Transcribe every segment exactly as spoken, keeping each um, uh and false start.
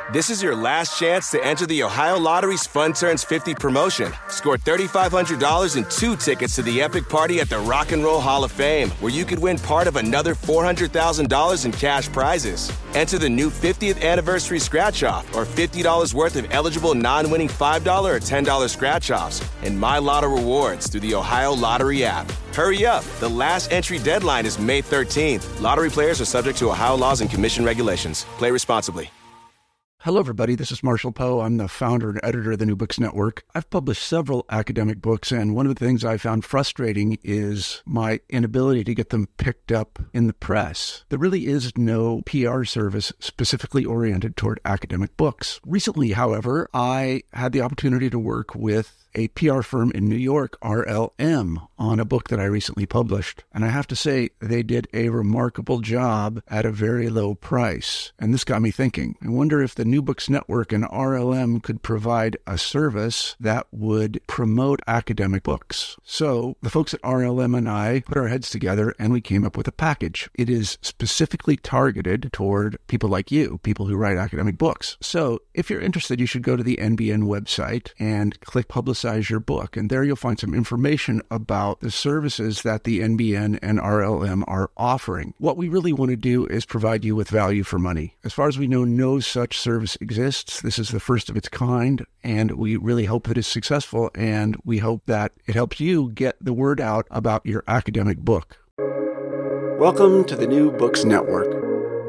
This is your last chance to enter the Ohio Lottery's Fun Turns fifty promotion. Score three thousand five hundred dollars and two tickets to the epic party at the Rock and Roll Hall of Fame, where you could win part of another four hundred thousand dollars in cash prizes. Enter the new fiftieth anniversary scratch-off or fifty dollars worth of eligible non-winning five dollars or ten dollars scratch-offs and My Lotto rewards through the Ohio Lottery app. Hurry up. The last entry deadline is May thirteenth. Lottery players are subject to Ohio laws and commission regulations. Play responsibly. Hello, everybody. This is Marshall Poe. I'm the founder and editor of the New Books Network. I've published several academic books, and one of the things I found frustrating is my inability to get them picked up in the press. There really is no P R service specifically oriented toward academic books. Recently, however, I had the opportunity to work with a P R firm in New York, R L M, on a book that I recently published. And I have to say, they did a remarkable job at a very low price. And this got me thinking. I wonder if the New Books Network and R L M could provide a service that would promote academic books. So the folks at R L M and I put our heads together and we came up with a package. It is specifically targeted toward people like you, people who write academic books. So if you're interested, you should go to the N B N website and click Publicize Your Book. And there you'll find some information about the services that the N B N and R L M are offering. What we really want to do is provide you with value for money. As far as we know, no such service exists. This is the first of its kind, and we really hope that it's successful, and we hope that it helps you get the word out about your academic book. Welcome to the New Books Network.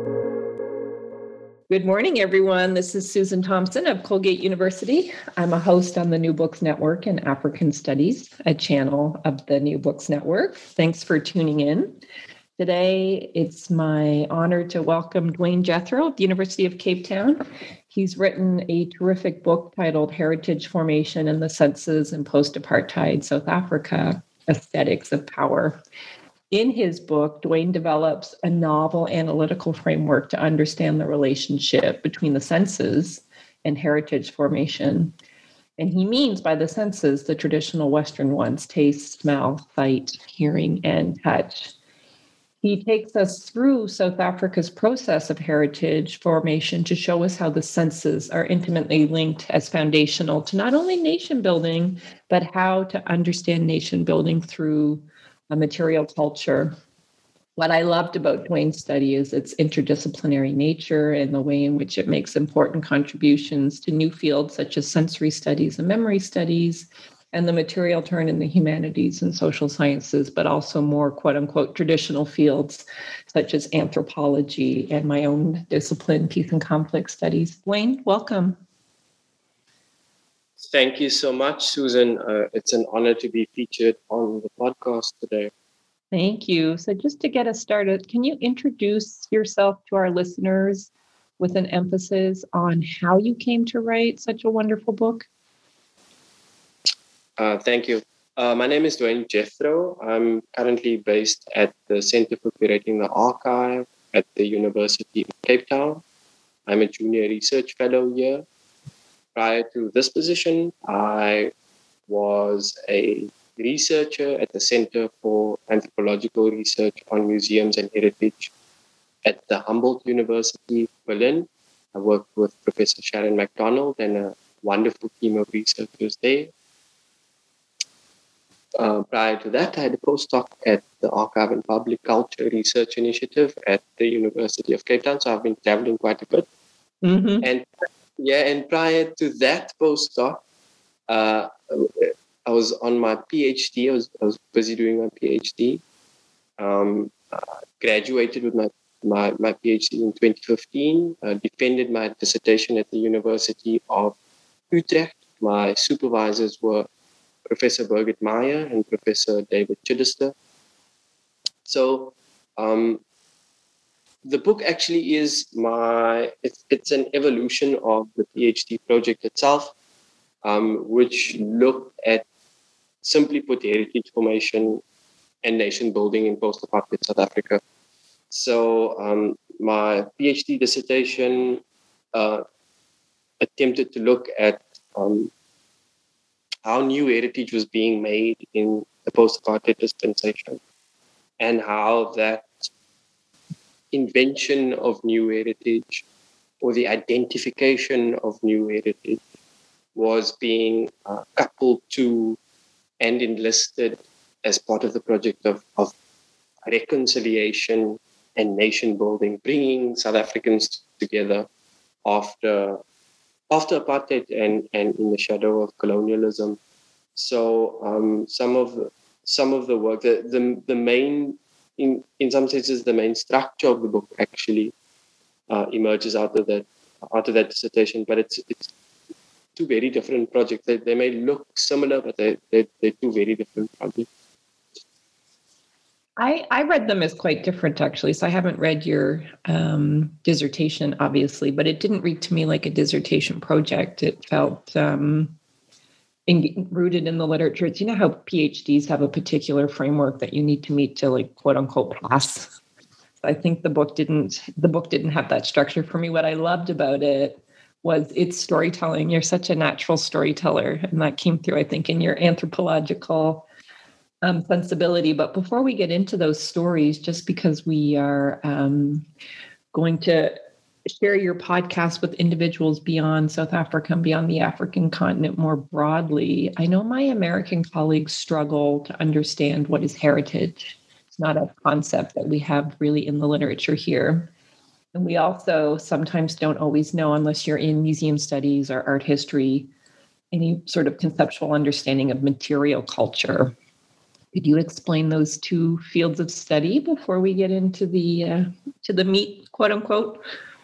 Good morning, everyone. This is Susan Thompson of Colgate University. I'm a host on the New Books Network and African Studies, a channel of the New Books Network. Thanks for tuning in. Today, it's my honor to welcome Dwayne Jethro of the University of Cape Town. He's written a terrific book titled Heritage Formation and the Census in Post-Apartheid South Africa, Aesthetics of Power. In his book, Dwayne develops a novel analytical framework to understand the relationship between the senses and heritage formation. And he means by the senses the traditional Western ones: taste, smell, sight, hearing, and touch. He takes us through South Africa's process of heritage formation to show us how the senses are intimately linked as foundational to not only nation building, but how to understand nation building through a material culture. What I loved about Dwayne's study is its interdisciplinary nature and the way in which it makes important contributions to new fields such as sensory studies and memory studies, and the material turn in the humanities and social sciences, but also more quote unquote traditional fields such as anthropology and my own discipline, peace and conflict studies. Dwayne, welcome. Thank you so much, Susan. Uh, it's an honor to be featured on the podcast today. Thank you. So just to get us started, can you introduce yourself to our listeners with an emphasis on how you came to write such a wonderful book? Uh, thank you. Uh, my name is Dwayne Jethro. I'm currently based at the Center for Curating the Archive at the University of Cape Town. I'm a junior research fellow here. Prior to this position, I was a researcher at the Center for Anthropological Research on Museums and Heritage at the Humboldt University, Berlin. I worked with Professor Sharon McDonald and a wonderful team of researchers there. Uh, prior to that, I had a postdoc at the Archive and Public Culture Research Initiative at the University of Cape Town, so I've been traveling quite a bit. Mm-hmm. And Yeah, and prior to that postdoc, uh, I was on my PhD. I was, I was busy doing my PhD. Um, uh, graduated with my, my, my PhD in twenty fifteen. Uh, defended my dissertation at the University of Utrecht. My supervisors were Professor Birgit Meyer and Professor David Chidester. So, um, the book actually is my, it's, it's an evolution of the PhD project itself, um, which looked at, simply put, heritage formation and nation building in post-apartheid South Africa. So um, my PhD dissertation uh, attempted to look at um, how new heritage was being made in the post-apartheid dispensation and how that invention of new heritage or the identification of new heritage was being uh, coupled to and enlisted as part of the project of, of reconciliation and nation building, bringing South Africans together after after apartheid and, and in the shadow of colonialism. So um, some of the, some of the work, the, the, the main, in, in some senses, the main structure of the book actually uh, emerges out of that out of that dissertation. But it's it's two very different projects. They, they may look similar, but they, they, they're two very different projects. I, I read them as quite different, actually. So I haven't read your um, dissertation, obviously, but it didn't read to me like a dissertation project. It felt um, in, rooted in the literature. It's, you know how PhDs have a particular framework that you need to meet to, like, quote unquote, pass. I think the book didn't. The book didn't have that structure for me. What I loved about it was its storytelling. You're such a natural storyteller, and that came through, I think, in your anthropological Um, sensibility. But before we get into those stories, just because we are um, going to share your podcast with individuals beyond South Africa and beyond the African continent more broadly, I know my American colleagues struggle to understand what is heritage. It's not a concept that we have really in the literature here. And we also sometimes don't always know, unless you're in museum studies or art history, any sort of conceptual understanding of material culture. Could you explain those two fields of study before we get into the uh, to the meat, quote unquote?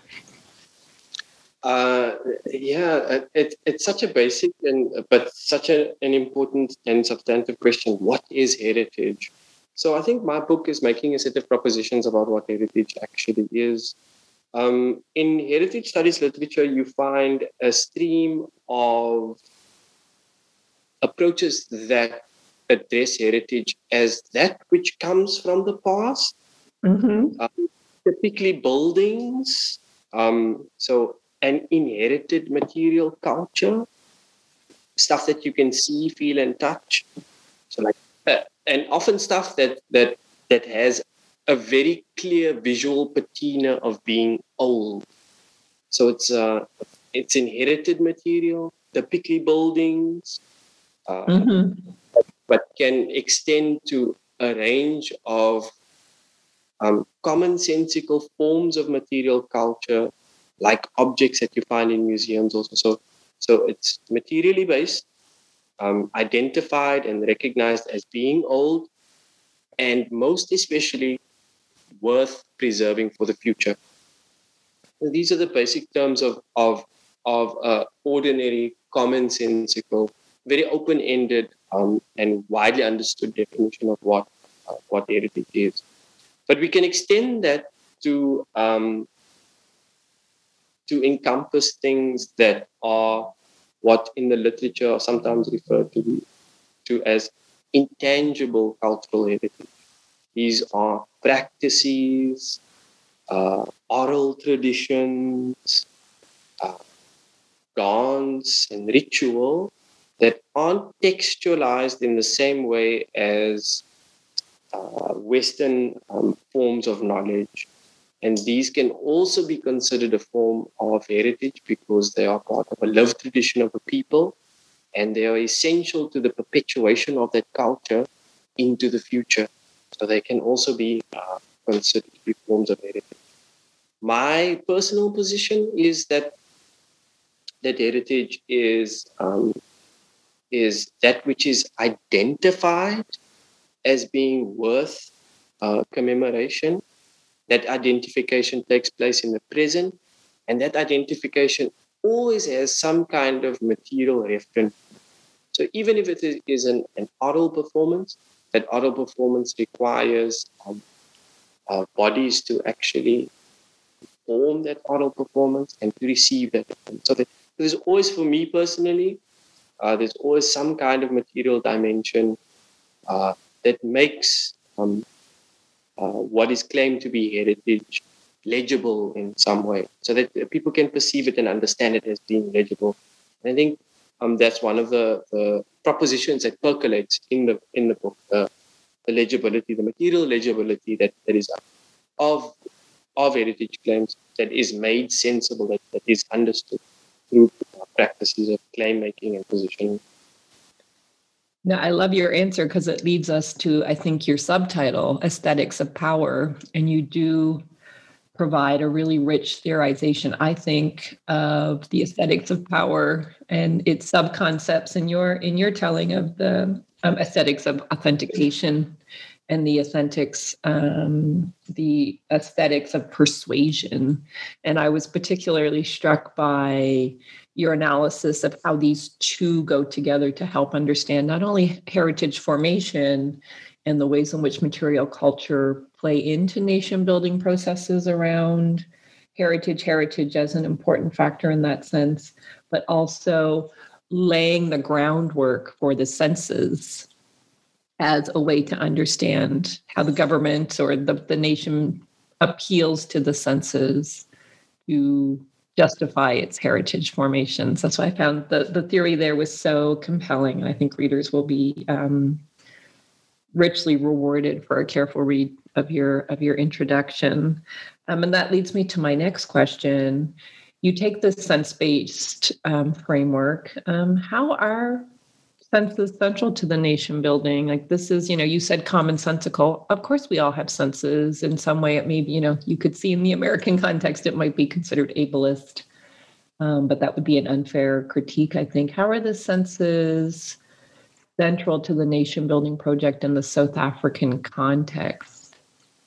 Uh, yeah, it, it's such a basic and but such a, an important and substantive question. What is heritage? So I think my book is making a set of propositions about what heritage actually is. Um, in heritage studies literature, you find a stream of approaches that address heritage as that which comes from the past, mm-hmm. um, typically buildings, um, so an inherited material culture, stuff that you can see, feel, and touch. So, like, uh, and often stuff that that that has a very clear visual patina of being old. So it's uh, it's inherited material, typically buildings. Uh, mm-hmm. But can extend to a range of um, commonsensical forms of material culture, like objects that you find in museums also. So, so it's materially based, um, identified and recognized as being old, and most especially worth preserving for the future. So these are the basic terms of of of uh, ordinary, commonsensical, very open-ended um, and widely understood definition of what uh, what heritage is. But we can extend that to um, to encompass things that are what in the literature are sometimes referred to be, to as intangible cultural heritage. These are practices, uh, oral traditions, uh, dance and ritual that aren't textualized in the same way as uh, Western um, forms of knowledge. And these can also be considered a form of heritage because they are part of a lived tradition of a people, and they are essential to the perpetuation of that culture into the future. So they can also be uh, considered to be forms of heritage. My personal position is that that heritage is um, is that which is identified as being worth uh, commemoration. That identification takes place in the present, and that identification always has some kind of material reference. So even if it is an, an oral performance, that oral performance requires um, uh, bodies to actually perform that oral performance and to receive that. So that, there's always, for me personally, uh, there's always some kind of material dimension uh, that makes um, uh, what is claimed to be heritage legible in some way, so that people can perceive it and understand it as being legible. And I think um, that's one of the, the propositions that percolates in the in the book, uh, the legibility, the material legibility that, that is of of heritage claims. that is made sensible, that, that is understood through uh, practices of claim making and positioning. No, I love your answer because it leads us to, I think, your subtitle, Aesthetics of Power. And you do provide a really rich theorization, I think, of the aesthetics of power and its subconcepts in your in your telling of the um, aesthetics of authentication and the aesthetics, um, the aesthetics of persuasion. And I was particularly struck by your analysis of how these two go together to help understand not only heritage formation and the ways in which material culture play into nation building processes around heritage, heritage as an important factor in that sense, but also laying the groundwork for the senses as a way to understand how the government or the, the nation appeals to the senses to justify its heritage formations. That's why I found the, the theory there was so compelling. And I think readers will be um, richly rewarded for a careful read of your of your introduction. Um, and that leads me to my next question. You take this sense-based um, framework. Um, how are senses central to the nation building? Like this is, you know, you said commonsensical. Of course, we all have senses. In some way, it may be, you know, you could see in the American context, it might be considered ableist, um, but that would be an unfair critique, I think. How are the senses central to the nation building project in the South African context?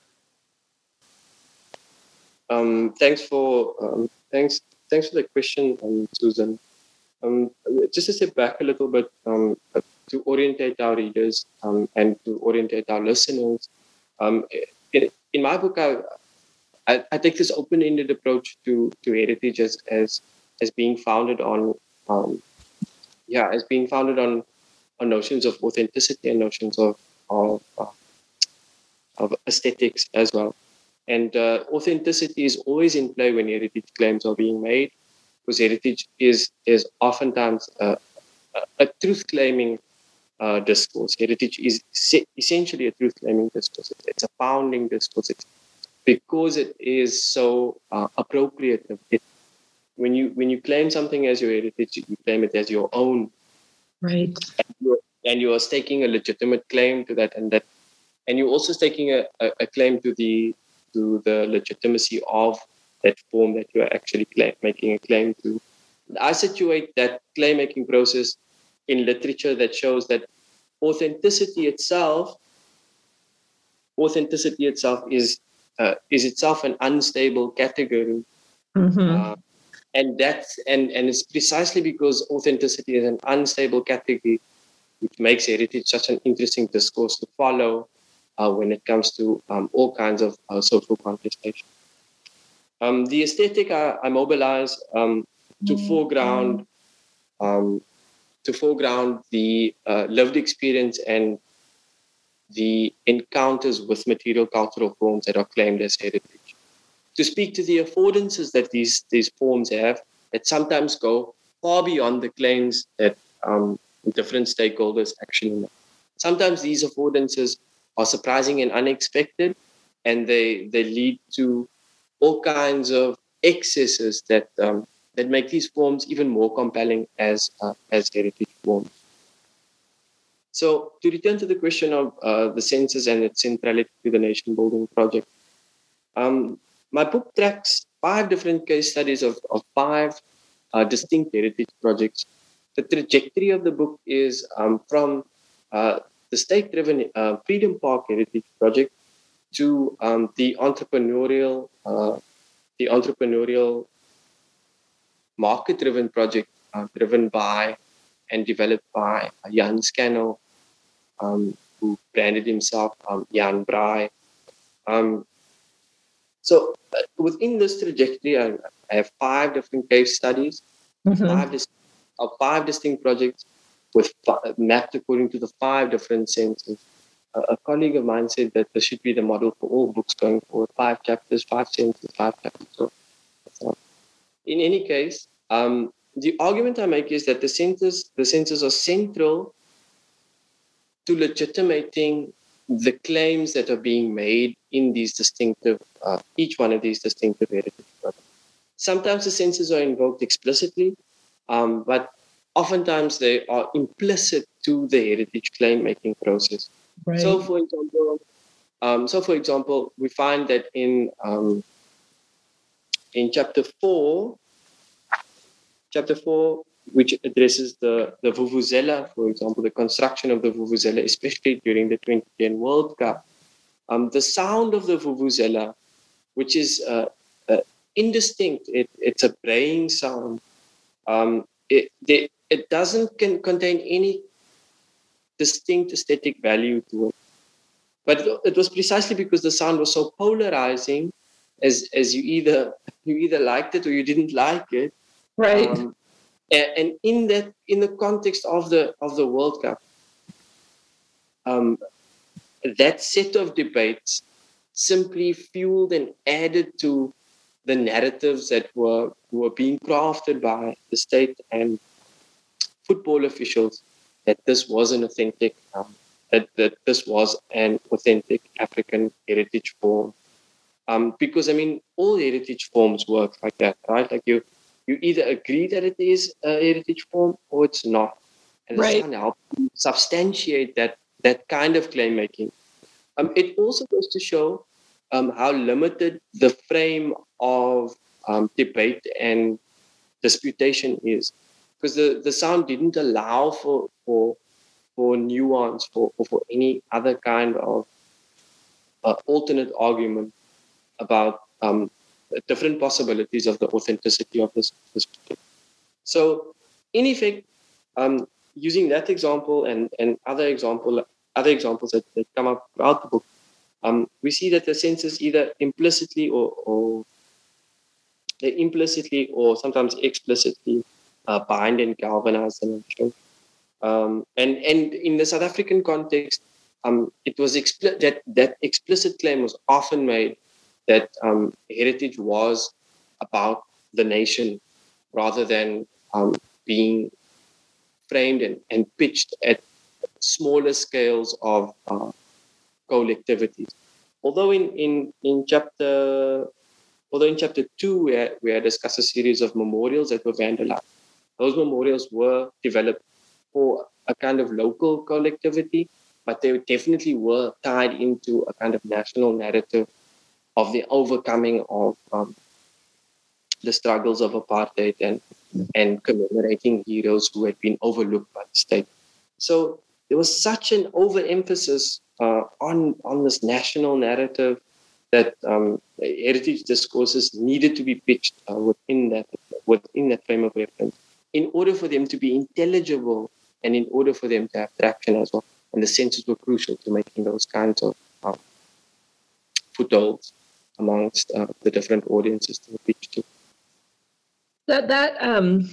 Um, thanks for um, thanks thanks for the question, um, Susan. Um, just to step back a little bit, um, to orientate our readers um, and to orientate our listeners. Um, in, in my book, I, I, I take this open-ended approach to to heritage as as, as being founded on, um, yeah, as being founded on. on notions of authenticity and notions of of, uh, of aesthetics as well. And uh, authenticity is always in play when heritage claims are being made, because heritage is is oftentimes uh, a, a truth-claiming uh, discourse. Heritage is essentially a truth-claiming discourse. It's a founding discourse. It's because it is so uh, appropriate. It, when you when you claim something as your heritage, you claim it as your own. Right. And you're, and you are staking a legitimate claim to that, and that, and you're also staking a, a, a claim to the to the legitimacy of that form that you are actually claim, making a claim to. I situate that claim making process in literature that shows that authenticity itself, authenticity itself is uh, is itself an unstable category. Mm-hmm. Uh, and that's and and it's precisely because authenticity is an unstable category which makes heritage such an interesting discourse to follow uh, when it comes to um, all kinds of uh, social contestation. Um, the aesthetic I, I mobilize um, to mm-hmm. foreground um, to foreground the uh, lived experience and the encounters with material cultural forms that are claimed as heritage. To speak to the affordances that these these forms have that sometimes go far beyond the claims that um, different stakeholders actually make. Sometimes these affordances are surprising and unexpected, and they they lead to all kinds of excesses that um, that make these forms even more compelling as uh, as heritage forms. So, to return to the question of uh, the census and its centrality to the nation building project, um, my book tracks five different case studies of, of five uh, distinct heritage projects. The trajectory of the book is um, from uh, the state-driven uh, Freedom Park Heritage Project to um, the entrepreneurial, uh, the entrepreneurial market-driven project uh, driven by and developed by uh, Jan Scannell, um, who branded himself um, Jan Braai. Um, so uh, within this trajectory, I, I have five different case studies, mm-hmm. five dis- of five distinct projects with five, mapped according to the five different senses. Uh, a colleague of mine said that this should be the model for all books going forward. Five chapters, five senses, five chapters. So, so in any case, um, the argument I make is that the senses, the senses are central to legitimating the claims that are being made in these distinctive, uh, each one of these distinctive heritage projects. sometimes the senses are invoked explicitly, um, but oftentimes they are implicit to the heritage claim-making process. Right. So, for example, um, so for example, we find that in um, in chapter four, chapter four, which addresses the the vuvuzela, for example, the construction of the vuvuzela, especially during the twenty ten World Cup, um, the sound of the vuvuzela, which is uh, uh, indistinct, it, it's a braying sound. Um, it, they, it doesn't can contain any distinct aesthetic value to it. But it was precisely because the sound was so polarizing, as as you either you either liked it or you didn't like it. Right. Um, and, and in that in the context of the of the World Cup, um, that set of debates simply fueled and added to the narratives that were were being crafted by the state and football officials that this was an authentic, um, that, that this was an authentic African heritage form. Um, because, I mean, all heritage forms work like that, right? Like you you either agree that it is a heritage form or it's not. And Right. the sound helps you substantiate that, that kind of claim making. Um, it also goes to show um, how limited the frame of um, debate and disputation is. Because the, the sound didn't allow for for for nuance, for, or for any other kind of uh, alternate argument about um, different possibilities of the authenticity of this. this. So, in effect, um, using that example and, and other example other examples that, that come up throughout the book, um, we see that the senses either implicitly or, or they implicitly or sometimes explicitly uh, bind and galvanize the nation. Um, and and in the South African context, um, it was expli- that that explicit claim was often made that um, heritage was about the nation rather than um, being framed and, and pitched at smaller scales of uh, collectivities. Although in, in, in chapter although in chapter two we had, we had discussed a series of memorials that were vandalized. Those memorials were developed for a kind of local collectivity, but they definitely were tied into a kind of national narrative of the overcoming of um, the struggles of apartheid and, and commemorating heroes who had been overlooked by the state. So there was such an overemphasis uh, on, on this national narrative that um, heritage discourses needed to be pitched uh, within that within that frame of reference in order for them to be intelligible and in order for them to have traction as well. And the senses were crucial to making those kinds of um, footholds amongst uh, the different audiences to pitch to. That that um,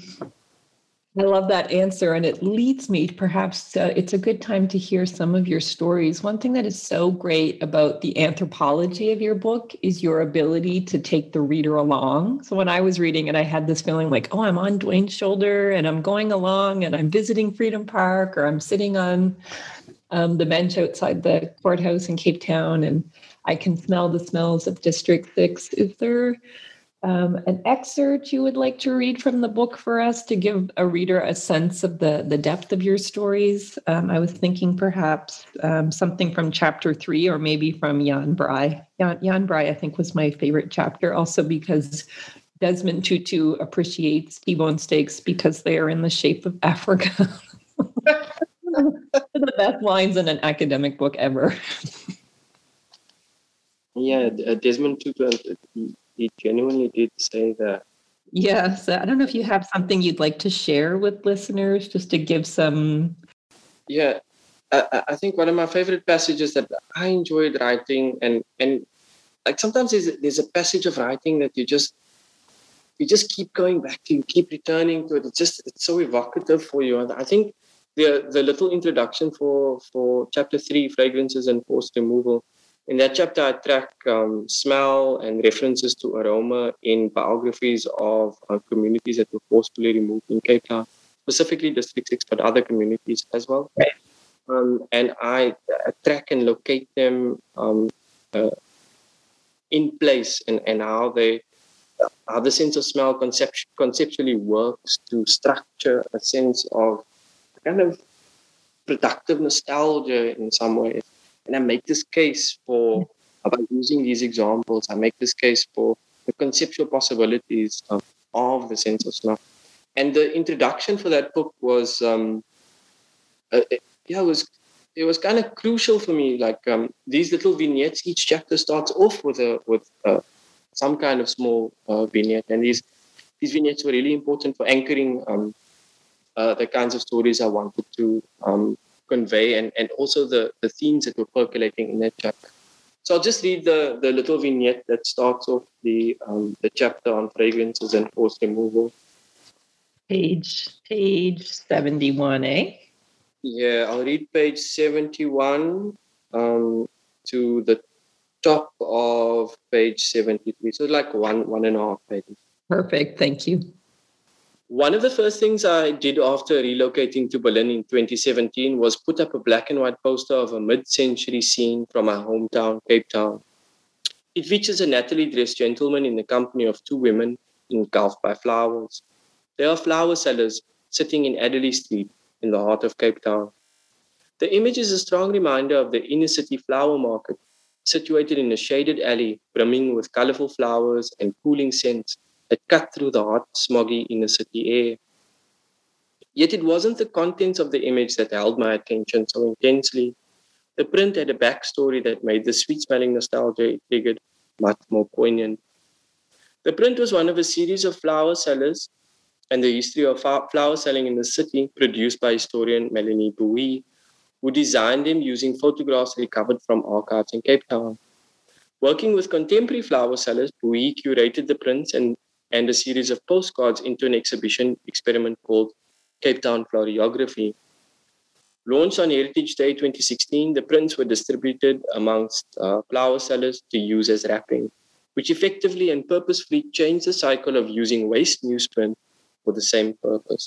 I love that answer, and it leads me to perhaps uh, it's a good time to hear some of your stories. One thing that is so great about the anthropology of your book is your ability to take the reader along. So when I was reading it, I had this feeling like, oh, I'm on Dwayne's shoulder and I'm going along and I'm visiting Freedom Park, or I'm sitting on um, the bench outside the courthouse in Cape Town and I can smell the smells of District six. Is there Um, an excerpt you would like to read from the book for us to give a reader a sense of the, the depth of your stories? Um, I was thinking perhaps um, something from chapter three, or maybe from Jan Braai. Jan, Jan Braai, I think, was my favorite chapter, also because Desmond Tutu appreciates T-bone steaks because they are in the shape of Africa. The best lines in an academic book ever. Yeah, Desmond Tutu, he genuinely did say that. Yes. I don't know if you have something you'd like to share with listeners, just to give some. Yeah, I, I think one of my favorite passages that I enjoyed writing, and and like sometimes there's, there's a passage of writing that you just you just keep going back to, you keep returning to it. It's just it's so evocative for you. And I think the the little introduction for for chapter three, fragrances and forced removal. In that chapter, I track um, smell and references to aroma in biographies of uh, communities that were forcibly removed in Cape Town, specifically District six, but other communities as well. Right. Um, and I uh, track and locate them um, uh, in place and, and how they how the sense of smell concept- conceptually works to structure a sense of kind of productive nostalgia in some ways. And I make this case for, by using these examples, I make this case for the conceptual possibilities of, of the sense of smell. And the introduction for that book was, um, uh, it, yeah, it was it was kind of crucial for me. Like um, these little vignettes, each chapter starts off with a with uh, some kind of small uh, vignette, and these these vignettes were really important for anchoring um, uh, the kinds of stories I wanted to um, convey, and, and also the, the themes that were percolating in that chapter. So I'll just read the, the little vignette that starts off the um, the chapter on fragrances and forced removal. Page page seventy-one, eh? Yeah, I'll read page seventy-one um, to the top of page seventy-three. So like one, one and a half pages. Perfect. Thank you. One of the first things I did after relocating to Berlin in twenty seventeen was put up a black and white poster of a mid-century scene from my hometown, Cape Town. It features a nattily dressed gentleman in the company of two women engulfed by flowers. They are flower sellers sitting in Adderley Street in the heart of Cape Town. The image is a strong reminder of the inner city flower market, situated in a shaded alley brimming with colorful flowers and cooling scents that cut through the hot, smoggy inner city air. Yet it wasn't the contents of the image that held my attention so intensely. The print had a backstory that made the sweet-smelling nostalgia it triggered much more poignant. The print was one of a series of flower sellers and the history of flower selling in the city, produced by historian Melanie Bowie, who designed them using photographs recovered from archives in Cape Town. Working with contemporary flower sellers, Bowie curated the prints and, and a series of postcards into an exhibition experiment called Cape Town Floriography. Launched on Heritage Day twenty sixteen, the prints were distributed amongst uh, flower sellers to use as wrapping, which effectively and purposefully changed the cycle of using waste newsprint for the same purpose.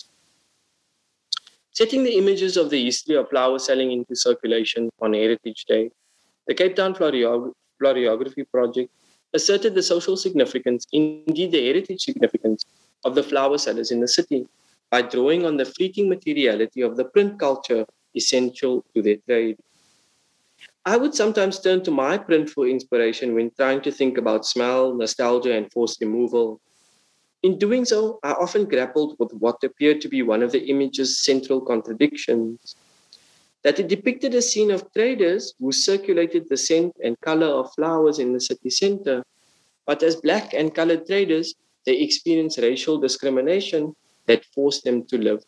Setting the images of the history of flower selling into circulation on Heritage Day, the Cape Town Floriog- Floriography Project asserted the social significance, indeed the heritage significance, of the flower sellers in the city by drawing on the fleeting materiality of the print culture essential to their trade. I would sometimes turn to my print for inspiration when trying to think about smell, nostalgia, and forced removal. In doing so, I often grappled with what appeared to be one of the image's central contradictions, that it depicted a scene of traders who circulated the scent and color of flowers in the city center, but as black and colored traders, they experienced racial discrimination that forced them to live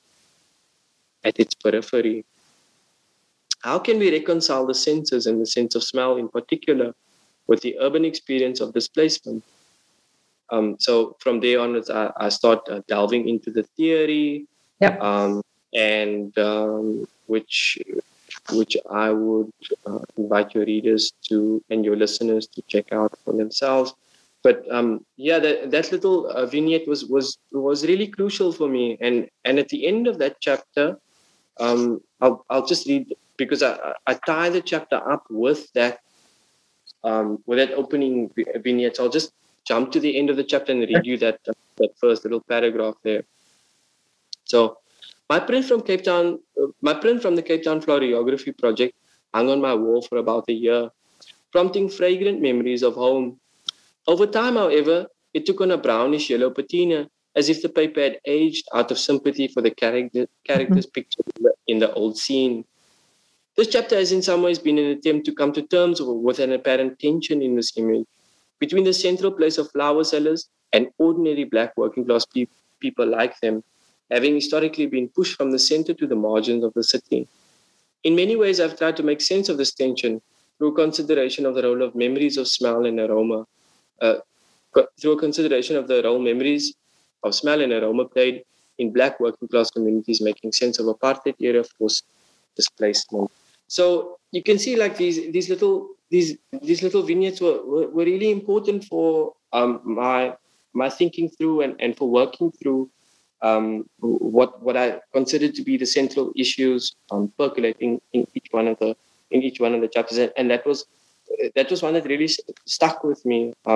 at its periphery. How can we reconcile the senses and the sense of smell in particular with the urban experience of displacement? Um, so from there onwards, I, I start uh, delving into the theory, yep. um, and um, which which I would uh, invite your readers to and your listeners to check out for themselves. But um, yeah, that, that little uh, vignette was was was really crucial for me. And and at the end of that chapter, um, I'll I'll just read because I I tie the chapter up with that um, with that opening vignette. So I'll just jump to the end of the chapter and read you that uh, that first little paragraph there. So, my print from Cape Town, uh, my print from the Cape Town Floriography Project hung on my wall for about a year, prompting fragrant memories of home. Over time, however, it took on a brownish yellow patina, as if the paper had aged out of sympathy for the character, characters mm-hmm. pictured in the, in the old scene. This chapter has in some ways been an attempt to come to terms with an apparent tension in this image between the central place of flower sellers and ordinary black working class pe- people like them, having historically been pushed from the center to the margins of the city. In many ways, I've tried to make sense of this tension through consideration of the role of memories of smell and aroma, uh, co- through a consideration of the role memories of smell and aroma played in black working class communities, making sense of apartheid era forced displacement. So you can see like these these little these these little vignettes were, were, were really important for um, my my thinking through and, and for working through um, what what I considered to be the central issues um, percolating in each one of the in each one of the chapters, and, and that was that was one that really stuck with me um,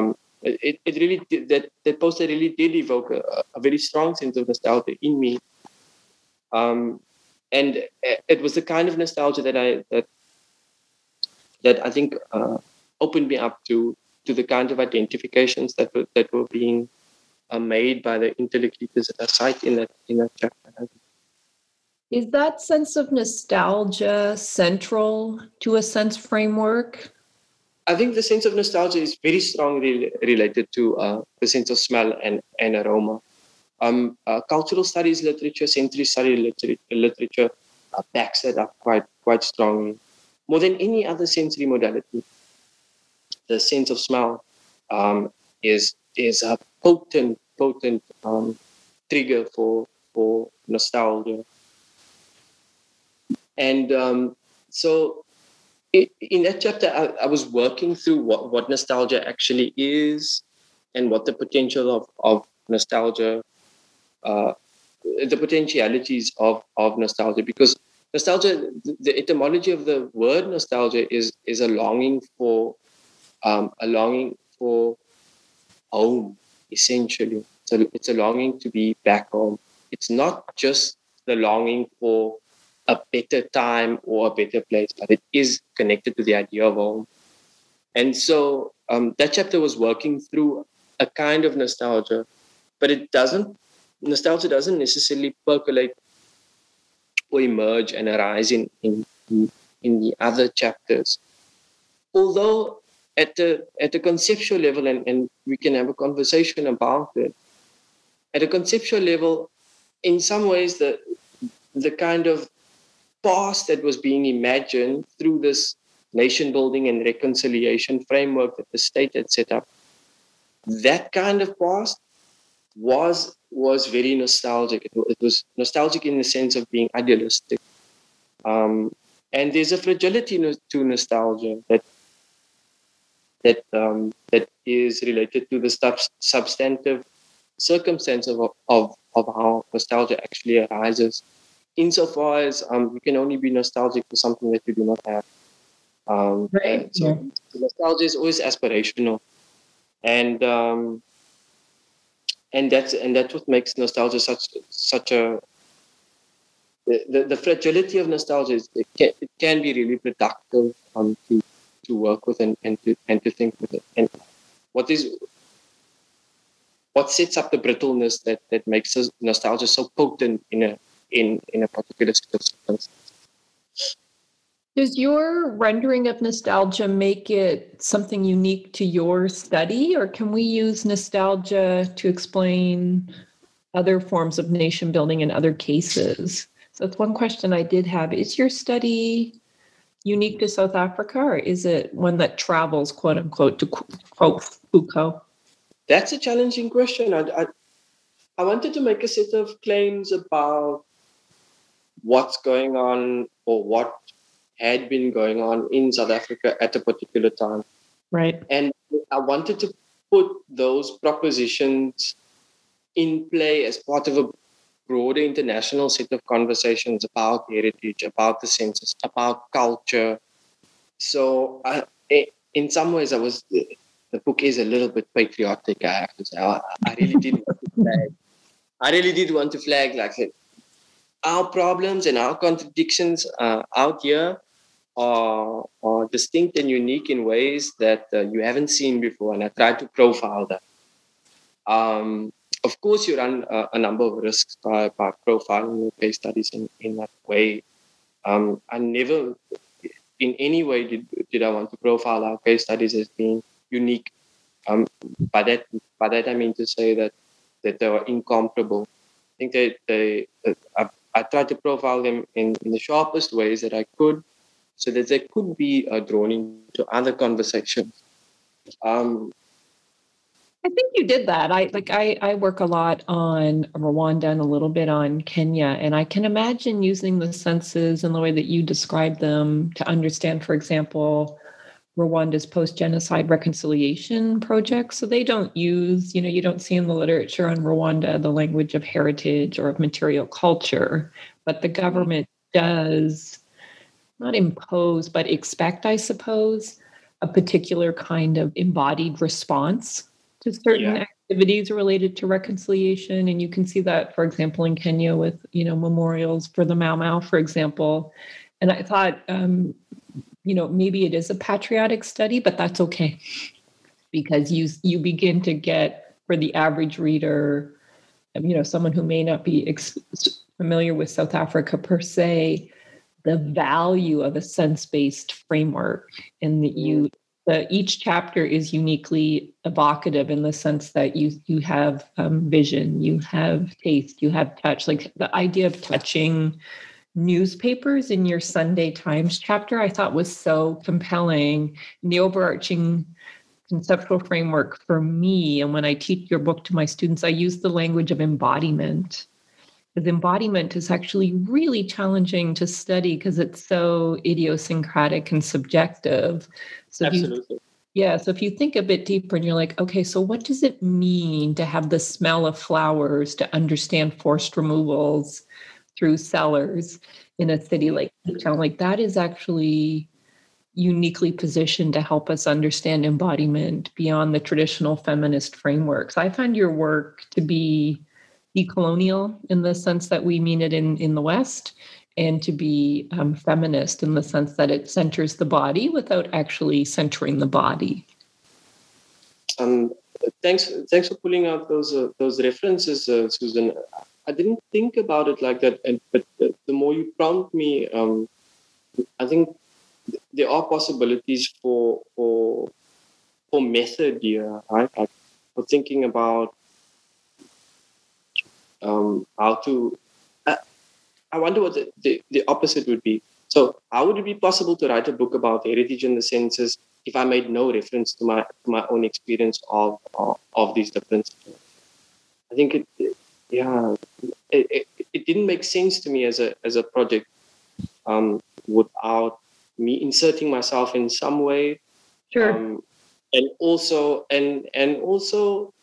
it, it really did, that that poster really did evoke a, a very strong sense of nostalgia in me. Um, and it was the kind of nostalgia that I that that I think uh, opened me up to to the kind of identifications that were that were being uh, made by the interlocutors that I cite in that in that chapter. Is that sense of nostalgia central to a sense framework? I think the sense of nostalgia is very strongly related to uh, the sense of smell and, and aroma. Um, uh, cultural studies literature, sensory study literature, literature uh, backs that up quite quite strongly. More than any other sensory modality, the sense of smell um, is is a potent potent um, trigger for for nostalgia. And um, so it, in that chapter, I, I was working through what, what nostalgia actually is and what the potential of, of nostalgia, uh, the potentialities of, of nostalgia. Because nostalgia, the etymology of the word nostalgia is, is a longing for, um, a longing for home, essentially. So it's a longing to be back home. It's not just the longing for a better time or a better place, but it is connected to the idea of home. And so um, that chapter was working through a kind of nostalgia, but it doesn't, nostalgia doesn't necessarily percolate or emerge and arise in, in, in the other chapters. Although at the, at the conceptual level, and, and we can have a conversation about it, at a conceptual level, in some ways, the, the kind of past that was being imagined through this nation building and reconciliation framework that the state had set up, that kind of past was was very nostalgic. It, it was nostalgic in the sense of being idealistic. Um, and there's a fragility to nostalgia that that um, that is related to the sub- substantive circumstance of, of of how nostalgia actually arises. Insofar as um, you can only be nostalgic for something that you do not have. Um, right. So Yeah. nostalgia is always aspirational, and um, and that's and that's what makes nostalgia such such a the, the, the fragility of nostalgia is it can, it can be really productive um, to to work with and, and to and to think with it. And what is what sets up the brittleness that that makes us nostalgia so potent in a in in a particular set of circumstances. Does your rendering of nostalgia make it something unique to your study, or can we use nostalgia to explain other forms of nation building in other cases? So that's one question I did have. Is your study unique to South Africa, or is it one that travels, quote unquote, to quote Foucault? That's a challenging question. I, I, I wanted to make a set of claims about what's going on or what had been going on in South Africa at a particular time. Right. And I wanted to put those propositions in play as part of a broader international set of conversations about heritage, about the census, about culture. So I, in some ways, I was, the book is a little bit patriotic, I have to say. I, I really did want to flag. I really did want to flag like our problems and our contradictions uh, out here are, are distinct and unique in ways that uh, you haven't seen before, and I tried to profile that. Um, of course, you run a, a number of risks by, by profiling your case studies in, in that way. Um, I never, in any way, did, did I want to profile our case studies as being unique. Um, by that, by that I mean to say that that they were incomparable. I think they, they, they I, I tried to profile them in, in the sharpest ways that I could, so that they could be uh, drawn into other conversations. Um, I think you did that. I like I, I work a lot on Rwanda and a little bit on Kenya, and I can imagine using the senses in the way that you describe them to understand, for example, Rwanda's post-genocide reconciliation project. So they don't use, you know, you don't see in the literature on Rwanda the language of heritage or of material culture, but the government does not impose, but expect, I suppose, a particular kind of embodied response to certain Yeah. activities related to reconciliation. And you can see that, for example, in Kenya with, you know, memorials for the Mau Mau, for example. And I thought, um, you know, maybe it is a patriotic study, but that's okay. Because you you begin to get, for the average reader, you know, someone who may not be ex- familiar with South Africa per se, the value of a sense-based framework, and that you, the, each chapter is uniquely evocative in the sense that you you have um, vision, you have taste, you have touch. Like the idea of touching newspapers in your Sunday Times chapter, I thought was so compelling. And the overarching conceptual framework for me, and when I teach your book to my students, I use the language of embodiment. Because embodiment is actually really challenging to study because it's so idiosyncratic and subjective. So Absolutely. If you, yeah. So if you think a bit deeper and you're like, okay, so what does it mean to have the smell of flowers, to understand forced removals through cellars in a city like Cape Town? Like that is actually uniquely positioned to help us understand embodiment beyond the traditional feminist frameworks. I find your work to be decolonial in the sense that we mean it in, in the West, and to be um, feminist in the sense that it centers the body without actually centering the body. Um, thanks, thanks for pulling out those uh, those references, uh, Susan. I didn't think about it like that, and but the, the more you prompt me, um, I think there are possibilities for for for method here, right? Like for thinking about um, how to. Uh, I wonder what the, the, the opposite would be. So, how would it be possible to write a book about heritage and the census if I made no reference to my to my own experience of of, of these differences? I think it, it yeah, it, it, it didn't make sense to me as a as a project um, without me inserting myself in some way. Sure. Um, and also and and also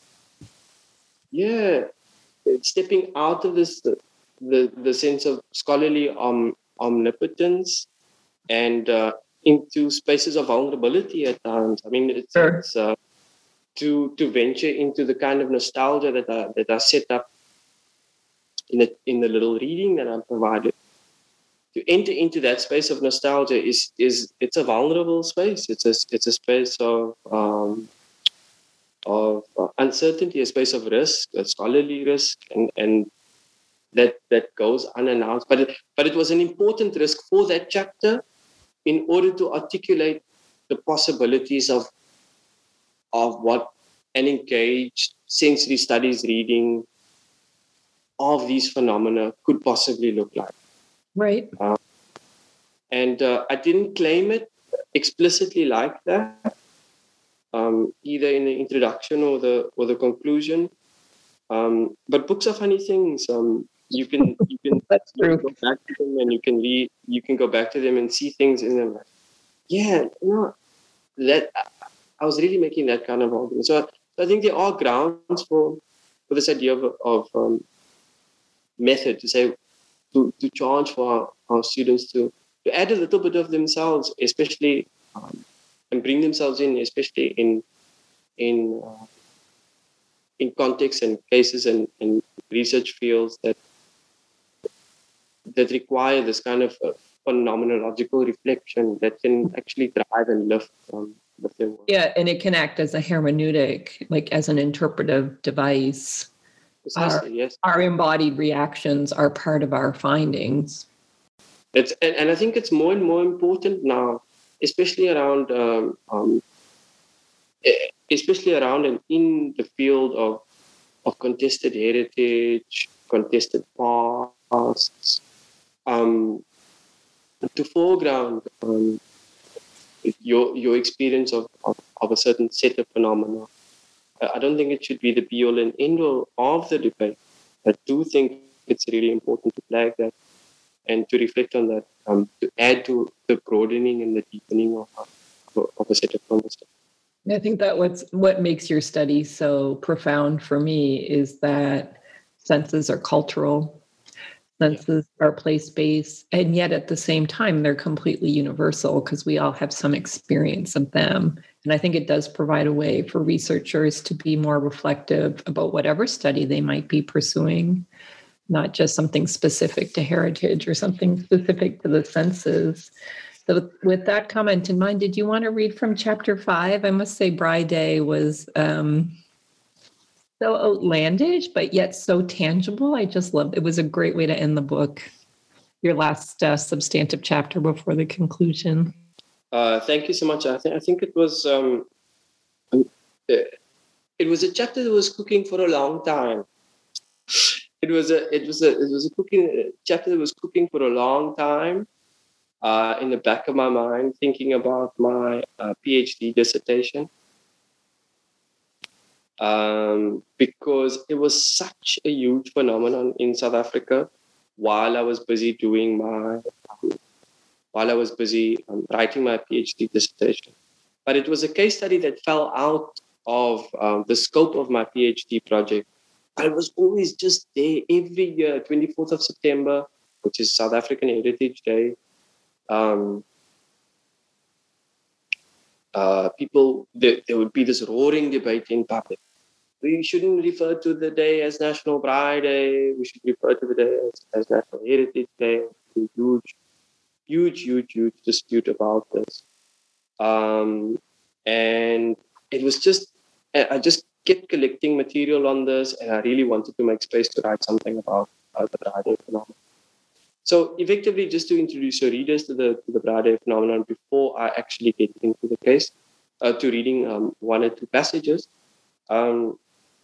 yeah, stepping out of this the the, the sense of scholarly um, omnipotence and uh, into spaces of vulnerability at times. I mean, it's, Sure. it's uh, to to venture into the kind of nostalgia that I, that I set up in the in the little reading that I provided. To enter into that space of nostalgia is is it's a vulnerable space. It's a it's a space of um, of uh, uncertainty, a space of risk, a scholarly risk, and and that that goes unannounced. But it, but it was an important risk for that chapter in order to articulate the possibilities of of what an engaged sensory studies reading of these phenomena could possibly look like. Right. Uh, and uh, I didn't claim it explicitly like that, um, either in the introduction or the or the conclusion. Um, but books are funny things. Um, you can you can, That's you can true. go back to them and you can read. You can go back to them and see things in them. Yeah, you know, that I was really making that kind of argument. So, so I think there are grounds for for this idea of of um, method to say to to charge for our, our students to to add a little bit of themselves, especially um, and bring themselves in, especially in in uh, in contexts and cases and, and research fields that that require this kind of uh, phenomenological reflection that can actually drive and lift um, the framework. Yeah, and it can act as a hermeneutic, like as an interpretive device. Precisely, Our, yes. our embodied reactions are part of our findings. It's and, and I think it's more and more important now, especially around um, um, especially around and in the field of of contested heritage, contested pasts, um, to foreground um, your your experience of, of, of a certain set of phenomena. I don't think it should be the be-all and end-all of the debate. I do think it's really important to flag that and to reflect on that, um, to add to the broadening and the deepening of, of, of a set of conversations. I think that what's what makes your study so profound for me is that senses are cultural. senses yeah. are place-based, and yet at the same time, they're completely universal because we all have some experience of them. And I think it does provide a way for researchers to be more reflective about whatever study they might be pursuing, not just something specific to heritage or something specific to the senses. So with that comment in mind, did you want to read from chapter five? I must say Braai Day was um, so outlandish, but yet so tangible. I just loved it. It was a great way to end the book, your last uh, substantive chapter before the conclusion. Uh, thank you so much. I, th- I think it was um, it was a chapter that was cooking for a long time. It was a it was a it was a cooking chapter that was cooking for a long time. Uh, in the back of my mind, thinking about my uh, PhD dissertation, um, because it was such a huge phenomenon in South Africa while I was busy doing my um, while I was busy um, writing my PhD dissertation. But it was a case study that fell out of um, the scope of my PhD project. I was always just there every year, twenty-fourth of September, which is South African Heritage Day. Um, uh, people, there, there would be this roaring debate in public. We shouldn't refer to the day as National Braai Day. We should refer to the day as, as National Heritage Day. Huge, huge, huge, huge dispute about this. Um, and it was just, I just kept collecting material on this, and I really wanted to make space to write something about uh, the Braai Day phenomenon. So effectively, just to introduce your readers to the to the Braai Day phenomenon before I actually get into the case, uh, to reading um, one or two passages. Um,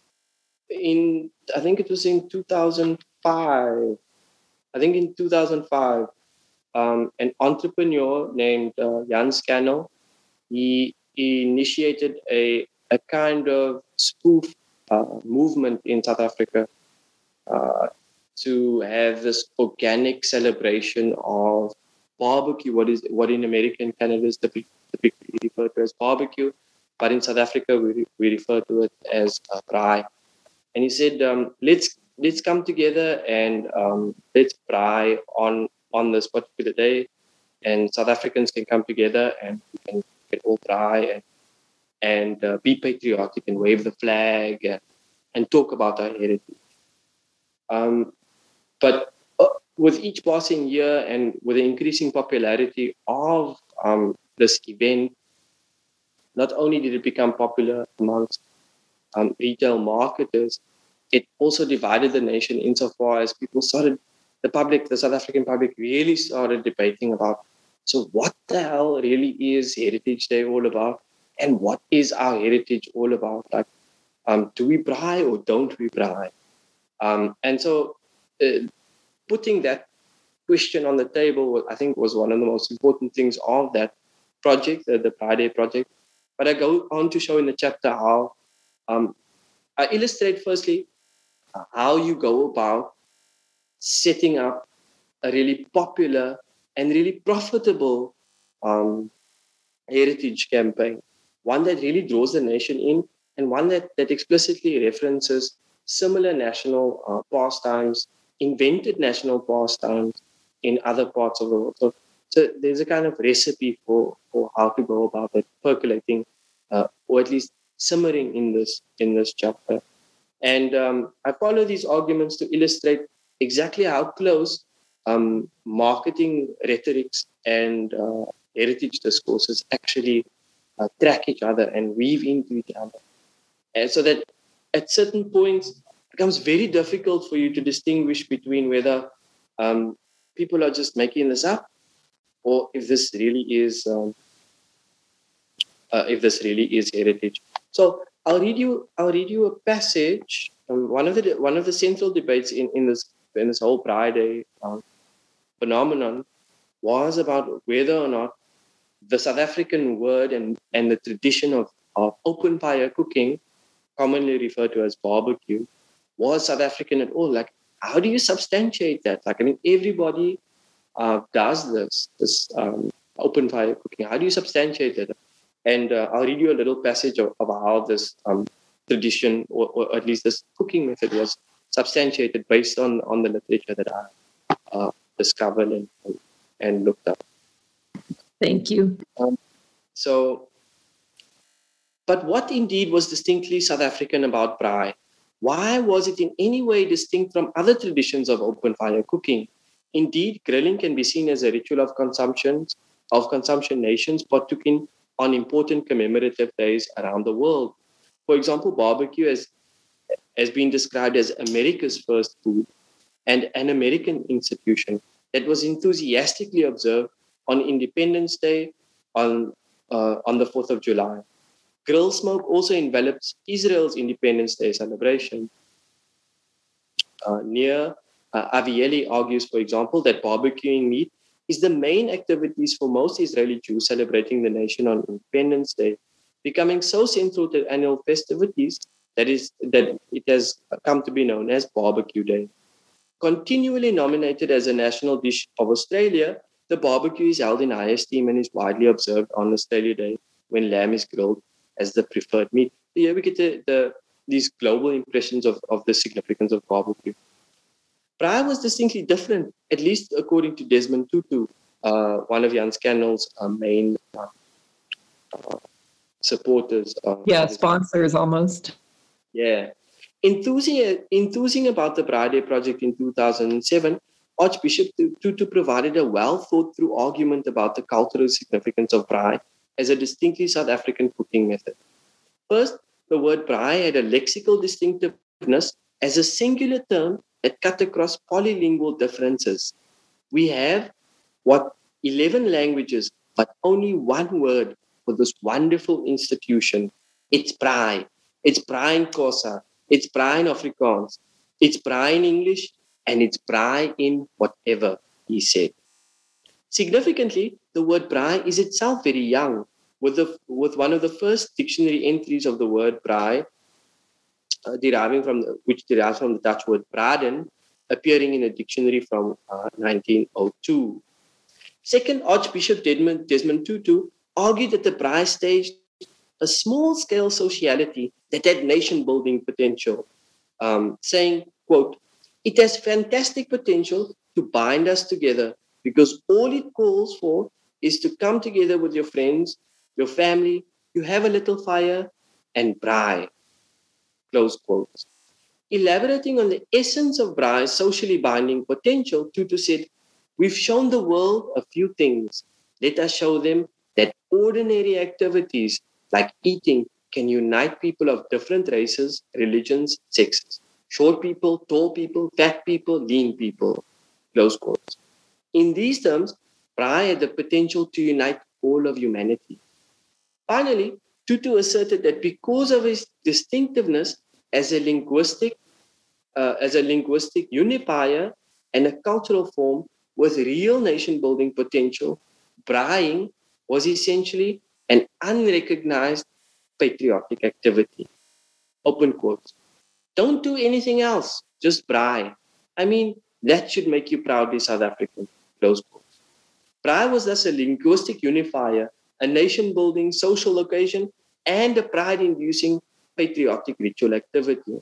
in I think it was in two thousand five. I think in two thousand five, um, an entrepreneur named uh, Jan Scannell, he, he initiated a a kind of spoof uh, movement in South Africa. Uh, to have this organic celebration of barbecue, what is what in America and Canada is typically referred to as barbecue, but in South Africa we, we refer to it as uh, braai. And he said, um, let's let's come together and um, let's braai on on this particular day, and South Africans can come together and we can get all braai and and uh, be patriotic and wave the flag and, and talk about our heritage. Um, But uh, with each passing year and with the increasing popularity of um, this event, not only did it become popular amongst um, retail marketers, it also divided the nation insofar as people started, the public, the South African public really started debating about, so what the hell really is Heritage Day all about? And what is our heritage all about? Like, um, do we braai or don't we braai? Um, and so, Uh, putting that question on the table, I think, was one of the most important things of that project, uh, the Braai Day project. But I go on to show in the chapter how um, I illustrate firstly how you go about setting up a really popular and really profitable um, heritage campaign, one that really draws the nation in and one that, that explicitly references similar national uh, pastimes, invented national pastimes in other parts of the world. So, so there's a kind of recipe for, for how to go about it, percolating, uh, or at least simmering in this in this chapter. And um, I follow these arguments to illustrate exactly how close um, marketing rhetorics and uh, heritage discourses actually uh, track each other and weave into each other. And so that at certain points, becomes very difficult for you to distinguish between whether um, people are just making this up or if this really is um, uh, if this really is heritage. So I'll read you I'll read you a passage. Um, one of the one of the central debates in, in this in this whole Braai Day um, phenomenon was about whether or not the South African word and, and the tradition of, of open fire cooking, commonly referred to as barbecue, was South African at all. Like, how do you substantiate that? Like, I mean, everybody uh, does this, this um, open fire cooking. How do you substantiate that? And uh, I'll read you a little passage of, of how this um, tradition, or, or at least this cooking method, was substantiated based on, on the literature that I have. uh, discovered and, and looked up. Thank you. Um, so, but what indeed was distinctly South African about braai? Why was it in any way distinct from other traditions of open fire cooking? Indeed, grilling can be seen as a ritual of consumption, of consumption nations partook in on important commemorative days around the world. For example, barbecue has, has been described as America's first food and an American institution that was enthusiastically observed on Independence Day on, uh, on the fourth of July. Grill smoke also envelops Israel's Independence Day celebration. Uh, Nir uh, Avieli argues, for example, that barbecuing meat is the main activities for most Israeli Jews celebrating the nation on Independence Day, becoming so central to annual festivities that is that it has come to be known as Barbecue Day. Continually nominated as a national dish of Australia, the barbecue is held in high esteem and is widely observed on Australia Day when lamb is grilled as the preferred meat. So here we get the, the, these global impressions of, of the significance of barbecue. Braai was distinctly different, at least according to Desmond Tutu, uh, one of Jan Scannell's uh, main uh, uh, supporters. Uh, yeah, sponsors almost. Yeah. Enthusing, enthusing about the Braai Day project in two thousand seven, Archbishop Tutu provided a well-thought-through argument about the cultural significance of braai as a distinctly South African cooking method. First, the word braai had a lexical distinctiveness as a singular term that cut across polylingual differences. We have, what, eleven languages, but only one word for this wonderful institution. It's braai. It's braai in Xhosa. It's braai in Afrikaans. It's braai in English. And it's braai in whatever, he said. Significantly, the word braai is itself very young, with, the, with one of the first dictionary entries of the word braai, uh, deriving from the, which derives from the Dutch word braden, appearing in a dictionary from uh, nineteen oh two. Second, Archbishop Desmond, Desmond Tutu argued that the braai staged a small-scale sociality that had nation-building potential, um, saying, quote, "It has fantastic potential to bind us together because all it calls for is to come together with your friends, your family, you have a little fire, and braai." Close quotes. Elaborating on the essence of brai's socially binding potential, Tutu said, "We've shown the world a few things. Let us show them that ordinary activities like eating can unite people of different races, religions, sexes. Short people, tall people, fat people, lean people." Close quotes. In these terms, braai had the potential to unite all of humanity. Finally, Tutu asserted that because of his distinctiveness as a linguistic, uh, as a linguistic unifier and a cultural form with real nation-building potential, braaiing was essentially an unrecognized patriotic activity. Open quotes. Don't do anything else, just braai. I mean, that should make you proudly South African. Close quotes. Braai was thus a linguistic unifier, a nation-building social occasion, and a pride-inducing patriotic ritual activity.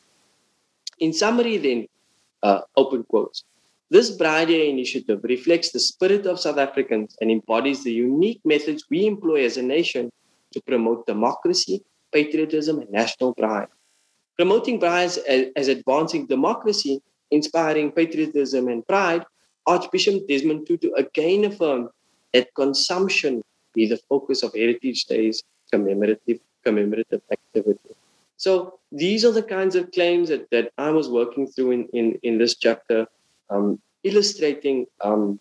In summary then, uh, open quotes, this Braai Day initiative reflects the spirit of South Africans and embodies the unique methods we employ as a nation to promote democracy, patriotism, and national pride. Promoting braai as, as advancing democracy, inspiring patriotism and pride, Archbishop Desmond Tutu again affirmed that consumption be the focus of Heritage Day's commemorative, commemorative activity. So these are the kinds of claims that, that I was working through in, in, in this chapter, um, illustrating um,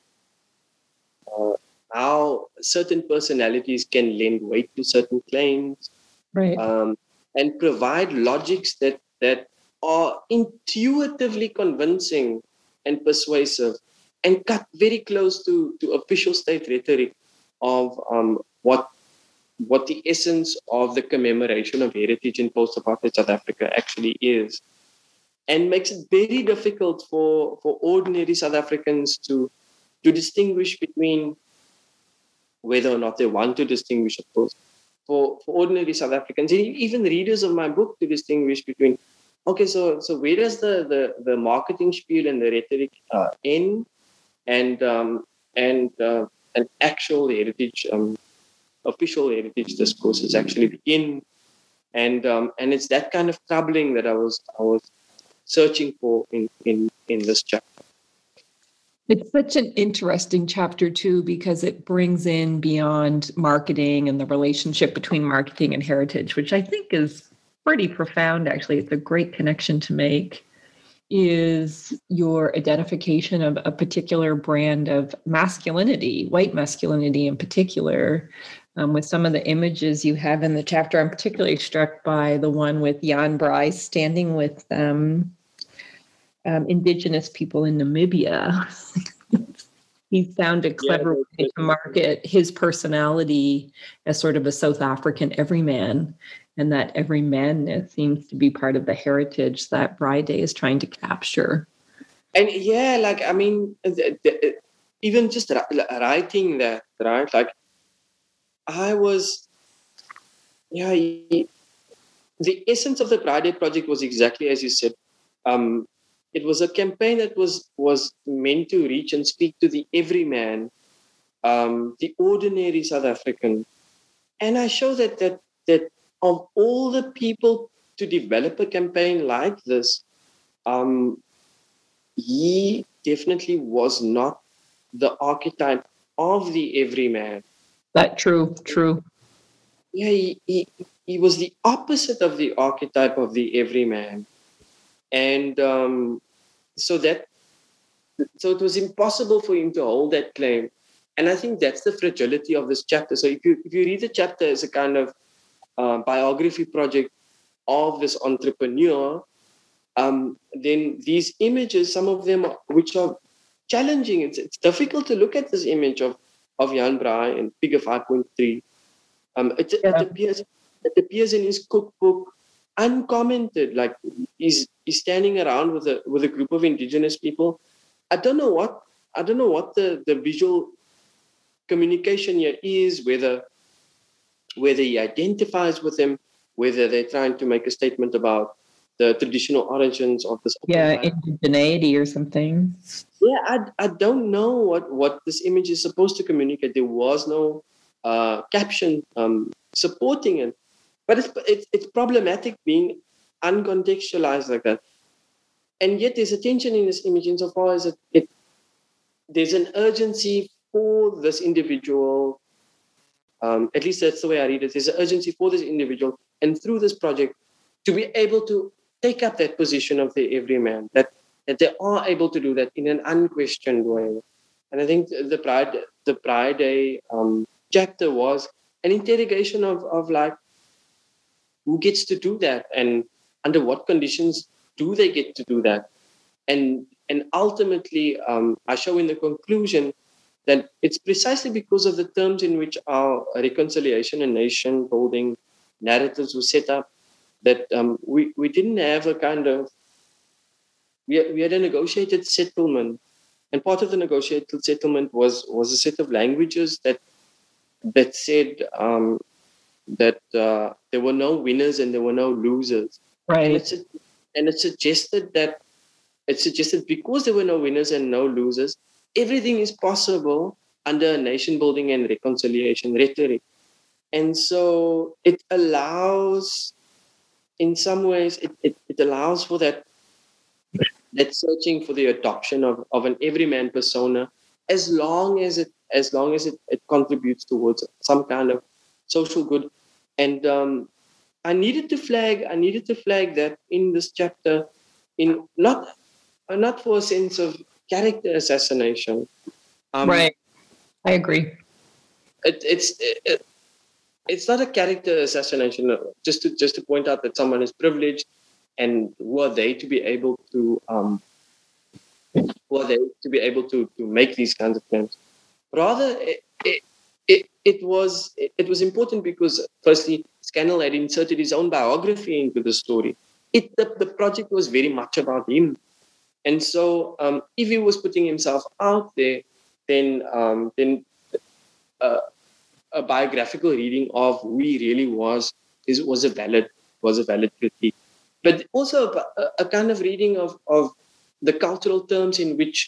uh, how certain personalities can lend weight to certain claims, right. um, and provide logics that, that are intuitively convincing and persuasive and cut very close to, to official state rhetoric of um, what what the essence of the commemoration of heritage in post-apartheid South Africa actually is, and makes it very difficult for, for ordinary South Africans to, to distinguish between whether or not they want to distinguish, of course, for, for ordinary South Africans, and even readers of my book, to distinguish between, okay, so so where does the, the, the marketing spiel and the rhetoric uh, end, and um, and uh, an actual heritage, um, official heritage discourse is actually in, and um, and it's that kind of troubling that I was I was searching for in in in this chapter. It's such an interesting chapter, too, because it brings in beyond marketing and the relationship between marketing and heritage, which I think is pretty profound, actually. It's a great connection to make, is your identification of a particular brand of masculinity, white masculinity in particular. Um, with some of the images you have in the chapter, I'm particularly struck by the one with Jan Breij standing with um, Um, indigenous people in Namibia. He found a clever yeah, way to market his personality as sort of a South African everyman, and that everymanness seems to be part of the heritage that Breij is trying to capture. And yeah, like, I mean, even just writing that, right? Like, I was, yeah, the essence of the Breij project was exactly as you said. Um, It was a campaign that was was meant to reach and speak to the everyman, um, the ordinary South African. And I show that that that of all the people to develop a campaign like this, um, he definitely was not the archetype of the everyman. That true, true. Yeah, he, he, he was the opposite of the archetype of the everyman. And um, so that so it was impossible for him to hold that claim. And I think that's the fragility of this chapter. So if you if you read the chapter as a kind of uh, biography project of this entrepreneur, um, then these images, some of them are, which are challenging, it's it's difficult to look at this image of, of Jan Breij and Figure five point three. Um, it, yeah. it appears it appears in his cookbook uncommented, like he's he's standing around with a with a group of indigenous people. I don't know what I don't know what the, the visual communication here is, whether whether he identifies with them, whether they're trying to make a statement about the traditional origins of this. Yeah, indigeneity or something. Yeah, I, I don't know what, what this image is supposed to communicate. There was no uh, caption um, supporting it. But it's, it's it's problematic being uncontextualized like that. And yet there's a tension in this image insofar as it, it there's an urgency for this individual, um, at least that's the way I read it, there's an urgency for this individual and through this project to be able to take up that position of the everyman, that, that they are able to do that in an unquestioned way. And I think the Breij, the Breij um, chapter was an interrogation of, of like, who gets to do that and under what conditions do they get to do that? And and ultimately, um, I show in the conclusion that it's precisely because of the terms in which our reconciliation and nation building narratives were set up that um, we, we didn't have a kind of, we had, we had a negotiated settlement. And part of the negotiated settlement was, was a set of languages that, that said, um, that uh, there were no winners and there were no losers. Right. And, it's, and it suggested that, it suggested because there were no winners and no losers, everything is possible under nation building and reconciliation rhetoric. And so it allows, in some ways, it, it, it allows for that, that searching for the adoption of, of an everyman persona, as long as it, as long as it, it contributes towards some kind of social good. And um, I needed to flag, I needed to flag that in this chapter, in not, not for a sense of character assassination. Um, right. I agree. It, it's it, it's not a character assassination. Just to just to point out that someone is privileged, and who are they to be able to um, who are they to be able to to make these kinds of claims? Rather, it, it, it, it was it, it was important because firstly, Scannell had inserted his own biography into the story. It the, the project was very much about him, and so um, if he was putting himself out there, then um, then uh, a biographical reading of who he really was is was a valid was a valid critique, but also a, a kind of reading of of the cultural terms in which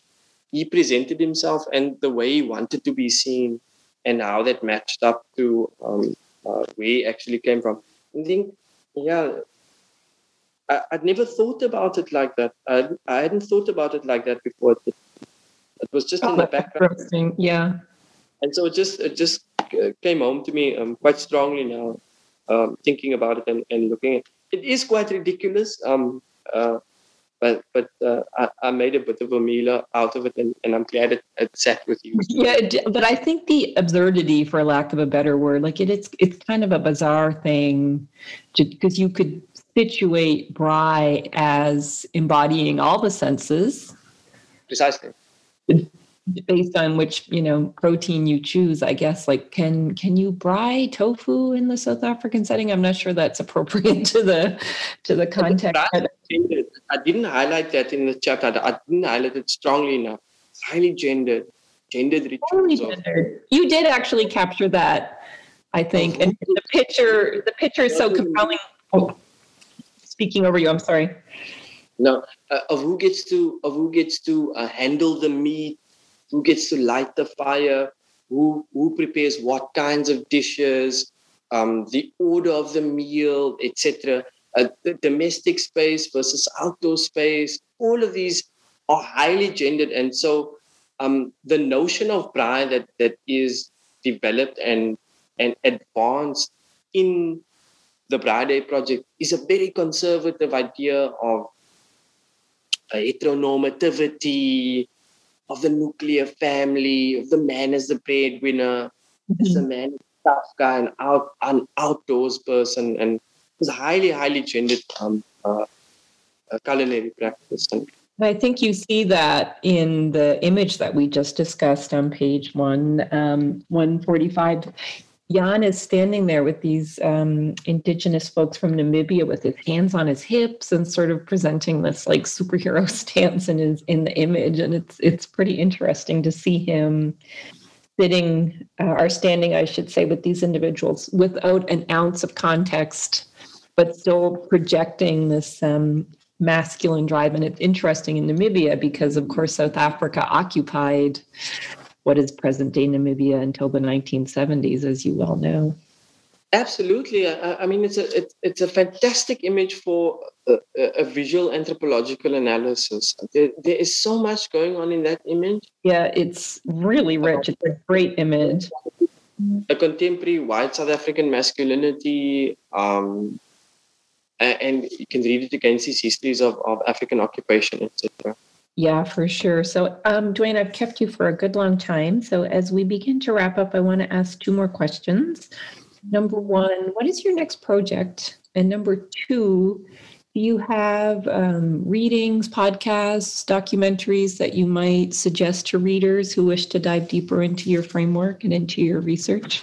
he presented himself and the way he wanted to be seen and how that matched up to um, uh, where he actually came from. I think, yeah, I, I'd never thought about it like that. I, I hadn't thought about it like that before. It, it was just Oh, in the that's background. interesting. Yeah. And so it just it just came home to me um, quite strongly now, um, thinking about it and, and looking at it. It is quite ridiculous, um, uh, but but uh, I, I made a bit of a meal out of it, and, and I'm glad it, it sat with you. Yeah, it, but I think the absurdity, for lack of a better word, like it, it's it's kind of a bizarre thing, because you could situate Braai as embodying all the senses. Precisely. Based on which, you know, protein you choose, I guess. Like, can can you braai tofu in the South African setting? I'm not sure that's appropriate to the to the context. I didn't highlight that in the chapter. I didn't highlight it strongly enough. It's highly gendered, gendered rituals. Totally gendered. You did actually capture that, I think, and the picture the picture is so compelling. Oh, speaking over you, I'm sorry. No, uh, of who gets to of who gets to uh, handle the meat, who gets to light the fire, who who prepares what kinds of dishes, um, the order of the meal, et cetera. Uh, the domestic space versus outdoor space. All of these are highly gendered, and so um, the notion of braai that that is developed and and advanced in the Braai Day project is a very conservative idea of heteronormativity, of the nuclear family, of the man as the breadwinner, mm-hmm. as a man, tough guy, an out, an outdoors person, and it was highly, highly gendered um, uh, culinary practice. And I think you see that in the image that we just discussed on page one, um, one forty-five. Jan is standing there with these um, indigenous folks from Namibia with his hands on his hips and sort of presenting this like superhero stance in his in the image, and it's it's pretty interesting to see him sitting uh, or standing, I should say, with these individuals without an ounce of context, but still projecting this um, masculine drive. And it's interesting in Namibia because, of course, South Africa occupied what is present-day Namibia until the nineteen seventies, as you well know. Absolutely. I, I mean, it's a it, it's a fantastic image for a, a visual anthropological analysis. There, there is so much going on in that image. Yeah, it's really rich. It's a great image. A contemporary white South African masculinity, um, and, and you can read it against these histories of, of African occupation, et cetera. Yeah, for sure. So, um, Dwayne, I've kept you for a good long time. So as we begin to wrap up, I want to ask two more questions. Number one, what is your next project? And number two, do you have um, readings, podcasts, documentaries that you might suggest to readers who wish to dive deeper into your framework and into your research?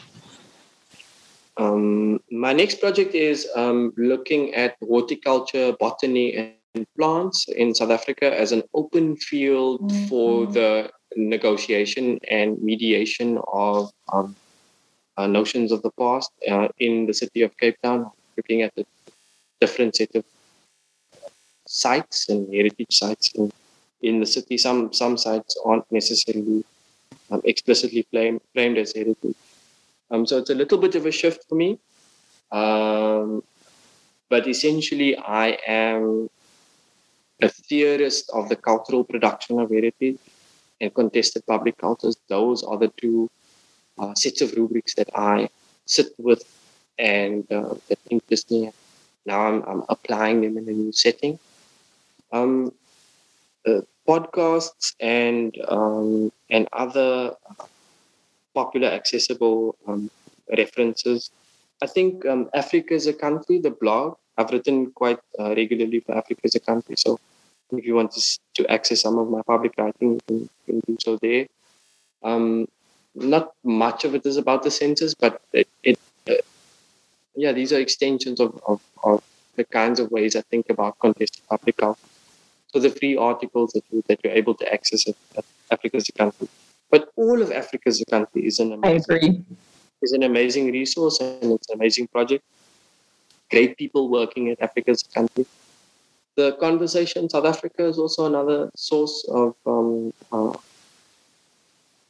Um, my next project is um, looking at horticulture, botany, and plants in South Africa as an open field mm-hmm. for the negotiation and mediation of um, uh, notions of the past uh, in the city of Cape Town, looking at the different set of sites and heritage sites in, in the city. Some some sites aren't necessarily um, explicitly framed, framed as heritage. Um, so it's a little bit of a shift for me. Um, but essentially, I am a theorist of the cultural production of heritage and contested public cultures. Those are the two uh, sets of rubrics that I sit with and uh, that interest me. Now I'm, I'm applying them in a new setting. Um, uh, podcasts and um, and other popular, accessible um, references. I think um, Africa is a Country, the blog. I've written quite uh, regularly for Africa as a Country. So if you want to, to access some of my public writing, you can, you can do so there. Um, not much of it is about the census, but it, it uh, yeah, these are extensions of, of, of the kinds of ways I think about contested public culture. So the free articles that, you, that you're able to access at, at Africa as a Country. But all of Africa as a Country is an amazing, I agree. is an amazing resource, and it's an amazing project. Great people working at Africa as a Country. The Conversation South Africa is also another source of um, uh,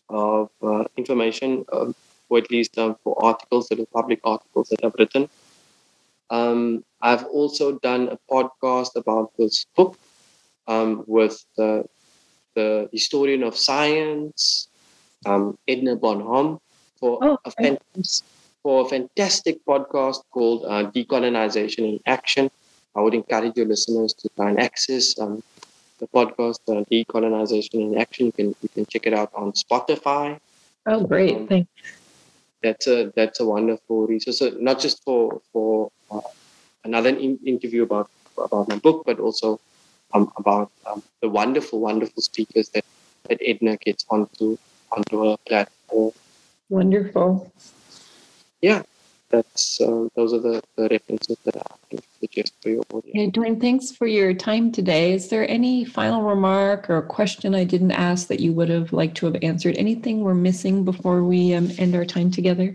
of uh, information, uh, or at least um, for articles that are public articles that I've written. Um, I've also done a podcast about this book um, with the, the historian of science, um, Edna Bonhomme, for, oh, a fan- for a fantastic podcast called uh, Decolonization in Action. I would encourage your listeners to try and access um, the podcast, uh, Decolonization in Action. You can you can check it out on Spotify. Oh, great! Um, Thanks. That's a that's a wonderful resource. So not just for for uh, another in- interview about about my book, but also um, about um, the wonderful, wonderful speakers that, that Edna gets onto onto her platform. Wonderful. Yeah, that's uh, those are the, the references that I can suggest for your audience. Yeah, Dwayne, thanks for your time today. Is there any final remark or question I didn't ask that you would have liked to have answered? Anything we're missing before we um, end our time together?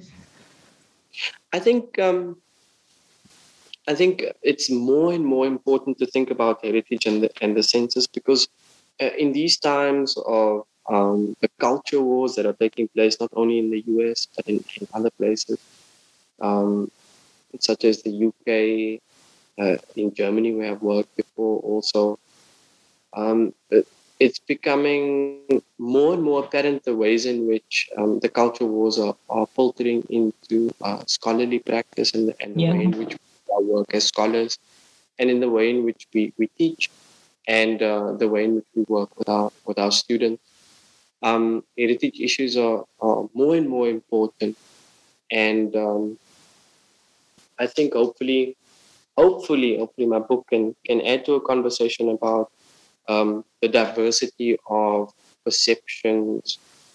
I think um, I think it's more and more important to think about heritage and the, and the census, because uh, in these times of um, the culture wars that are taking place not only in the U S but in, in other places, um, such as the U K, uh, in Germany where I've worked before also, um, it, it's becoming more and more apparent the ways in which um, the culture wars are, are filtering into uh, scholarly practice and, and the Yeah. way in which we work as scholars, and in the way in which we, we teach, and uh, the way in which we work with our with our students. Um, heritage issues are, are more and more important, and um, I think hopefully, hopefully, hopefully, my book can can add to a conversation about um, the diversity of perceptions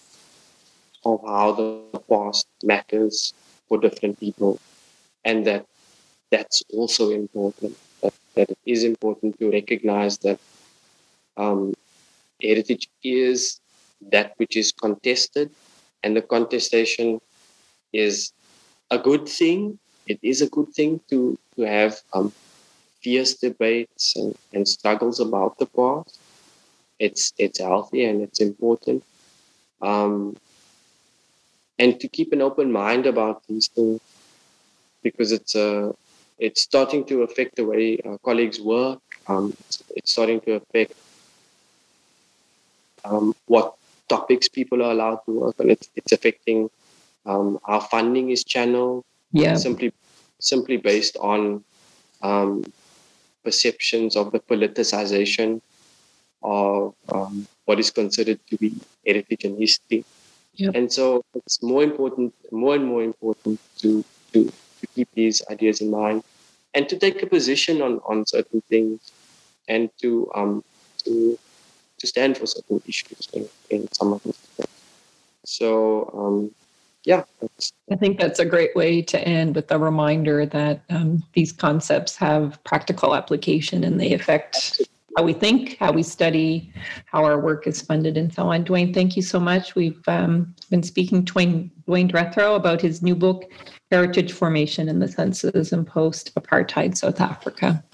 of how the past matters for different people, and that that's also important. That, that it is important to recognize that um, heritage is that which is contested, and the contestation is a good thing. It is a good thing to to have um, fierce debates and, and struggles about the past. It's it's healthy and it's important, um, and to keep an open mind about these things, because it's a it's starting to affect the way uh, colleagues work. Um, it's, it's starting to affect um, what topics people are allowed to work on. It's it's affecting um, how funding is channeled. Yeah. Simply simply based on um, perceptions of the politicization of um, what is considered to be heritage and history. Yep. And so it's more important, more and more important to to to keep these ideas in mind, and to take a position on, on certain things, and to um to to stand for certain issues in, in some of these things. So um, yeah, that's, I think that's a great way to end, with a reminder that um, these concepts have practical application and they affect how we think, how we study, how our work is funded, and so on. Dwayne, thank you so much. We've um, been speaking to Dwayne, Dwayne Drethro about his new book, Heritage Formation in the Census in Post-Apartheid South Africa.